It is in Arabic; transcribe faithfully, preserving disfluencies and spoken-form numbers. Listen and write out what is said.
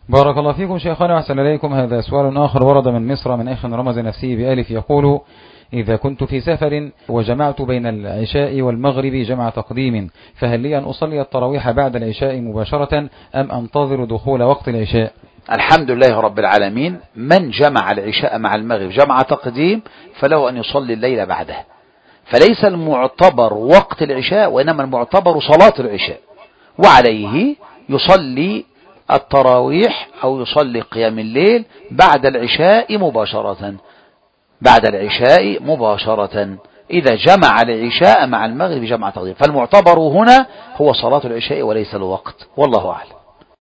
بارك الله فيكم شيخنا وأحسن إليكم. هذا سؤال آخر ورد من مصر من أخ رمز نفسه بألف، يقول: إذا كنت في سفر وجمعت بين العشاء والمغرب جمع تقديم، فهل لي أن أصلي التراويح بعد العشاء مباشرة أم أنتظر دخول وقت العشاء؟ الحمد لله رب العالمين، من جمع العشاء مع المغرب جمع تقديم فله أن يصلي الليل بعده، فليس المعتبر وقت العشاء وإنما المعتبر صلاة العشاء، وعليه يصلي التراويح أو يصلي قيام الليل بعد العشاء مباشرة بعد العشاء مباشرة إذا جمع العشاء مع المغرب جمع تقديم، فالمعتبر هنا هو صلاة العشاء وليس الوقت، والله أعلم.